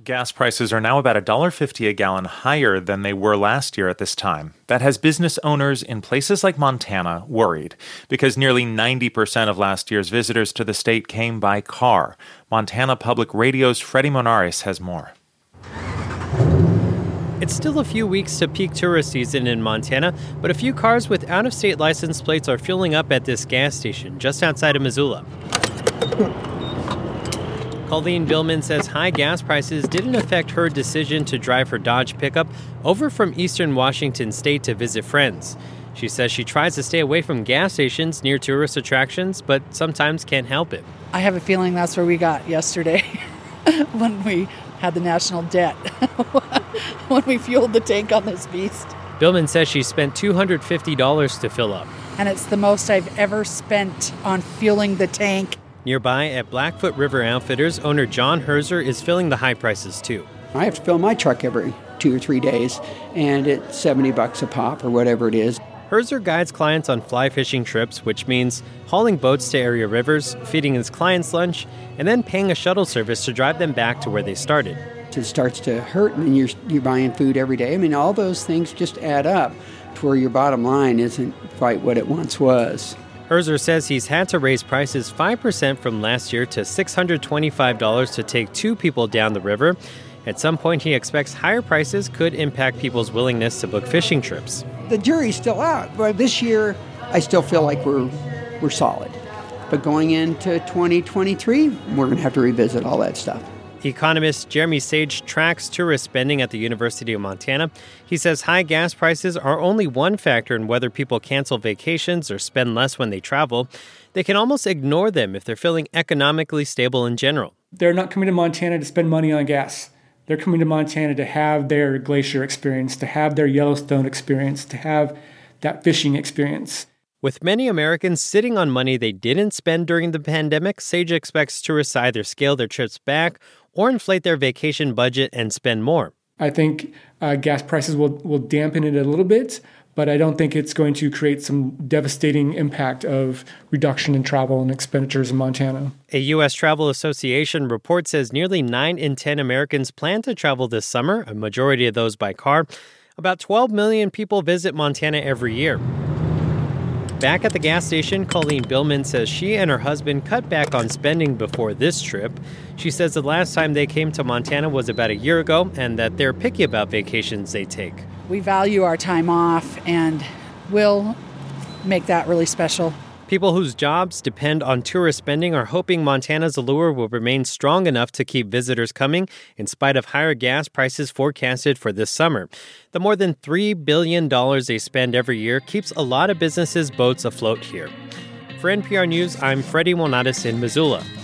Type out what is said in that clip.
Gas prices are now about $1.50 a gallon higher than they were last year at this time. That has business owners in places like Montana worried, because nearly 90% of last year's visitors to the state came by car. Montana Public Radio's Freddie Monares has more. It's still a few weeks to peak tourist season in Montana, but a few cars with out-of-state license plates are filling up at this gas station just outside of Missoula. Colleen Billman says high gas prices didn't affect her decision to drive her Dodge pickup over from eastern Washington state to visit friends. She says she tries to stay away from gas stations near tourist attractions, but sometimes can't help it. I have a feeling that's where we got yesterday when we had the national debt, when we fueled the tank on this beast. Billman says she spent $250 to fill up. And it's the most I've ever spent on fueling the tank. Nearby at Blackfoot River Outfitters, owner John Herzer is filling the high prices too. I have to fill my truck every 2 or 3 days, and it's $70 a pop or whatever it is. Herzer guides clients on fly fishing trips, which means hauling boats to area rivers, feeding his clients lunch, and then paying a shuttle service to drive them back to where they started. It starts to hurt, and you're buying food every day. I mean, all those things just add up to where your bottom line isn't quite what it once was. Herzer says he's had to raise prices 5% from last year to $625 to take 2 people down the river. At some point, he expects higher prices could impact people's willingness to book fishing trips. The jury's still out. But this year, I still feel like we're solid. But going into 2023, we're going to have to revisit all that stuff. Economist Jeremy Sage tracks tourist spending at the University of Montana. He says high gas prices are only one factor in whether people cancel vacations or spend less when they travel. They can almost ignore them if they're feeling economically stable in general. They're not coming to Montana to spend money on gas. They're coming to Montana to have their glacier experience, to have their Yellowstone experience, to have that fishing experience. With many Americans sitting on money they didn't spend during the pandemic, Sage expects tourists to either scale their trips back or inflate their vacation budget and spend more. I think gas prices will dampen it a little bit, but I don't think it's going to create some devastating impact of reduction in travel and expenditures in Montana. A U.S. Travel Association report says nearly 9 in 10 Americans plan to travel this summer, a majority of those by car. About 12 million people visit Montana every year. Back at the gas station, Colleen Billman says she and her husband cut back on spending before this trip. She says the last time they came to Montana was about a year ago and that they're picky about vacations they take. We value our time off and will make that really special. People whose jobs depend on tourist spending are hoping Montana's allure will remain strong enough to keep visitors coming in spite of higher gas prices forecasted for this summer. The more than $3 billion they spend every year keeps a lot of businesses' boats afloat here. For NPR News, I'm Freddie Monares in Missoula.